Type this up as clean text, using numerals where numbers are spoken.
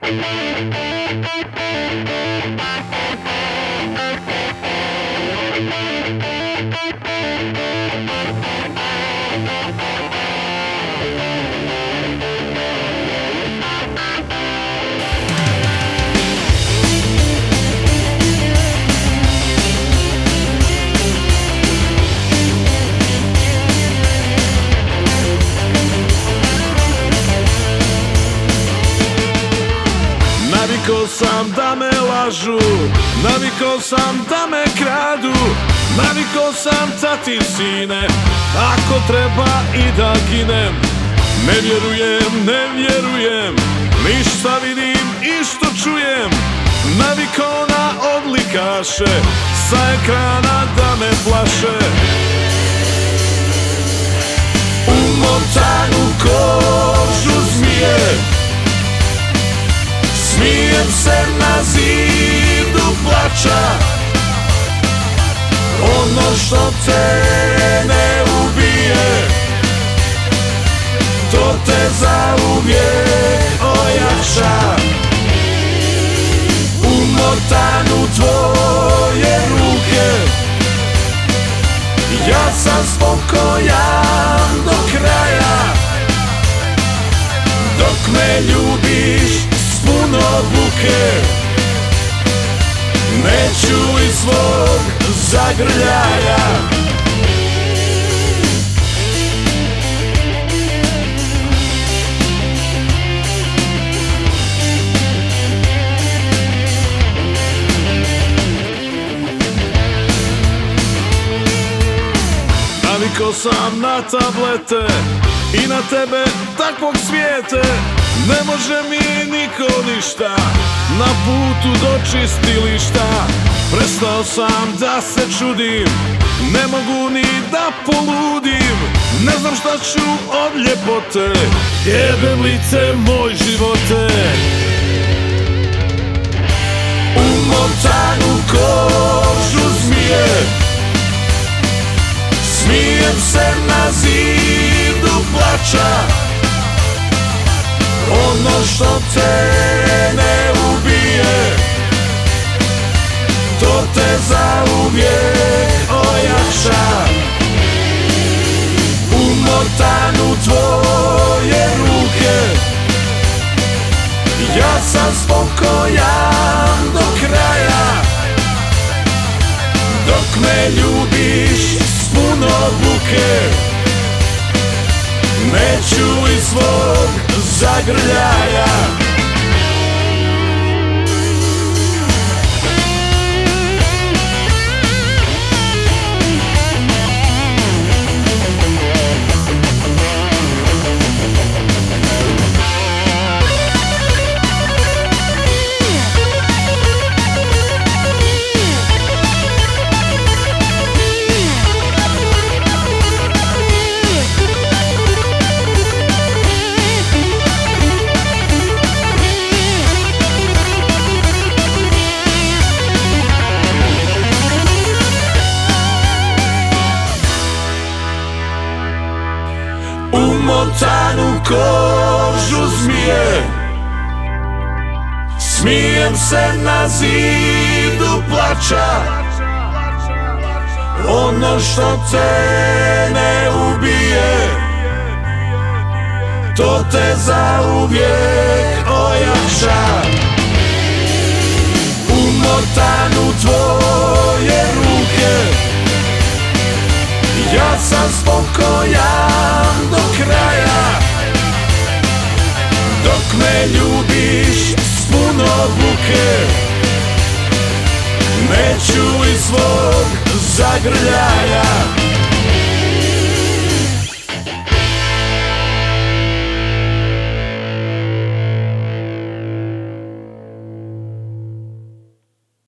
Navikao sam da me lažu, navikao sam da me kradu, navikao sam tati sine, ako treba i da ginem. Ne vjerujem, ne vjerujem, ni šta vidim i što čujem. Navikao na odlikaše, sa ekrana da me plaše. Umotanu kožu zmije, smijem se na zidu plača. Ono što te ne ubije, to te zauvijek ojača. Umotan u tvoje ruke, ja sam spokojan do kraja. Dok me ljubiš s puno buke, neću iz svog zagrljaja. Navikao sam na tablete i na tebe takvog svijete. Ne može mi niko ništa na putu do čistilišta. Prestao sam da se čudim, ne mogu ni da poludim. Ne znam šta ću od ljepote, jebem lice moj živote. Umotan u kožu zmije, smijem se na zidu plača. Ono što te ne ubije, to te zauvijek ojača. Umotan u tvoje ruke, ja sam spokojan do kraja. Dok me ljubiš s puno buke, neću iz svog zagrljaja. Umotan u kožu zmije, smijem se na zidu plača. Ono što te ne ubije, to te zauvijek ojača. Umotan u tvoje ruke, ja sam spokojan do kraja. Dok me ljubiš s puno buke, neću iz svog zagrljaja.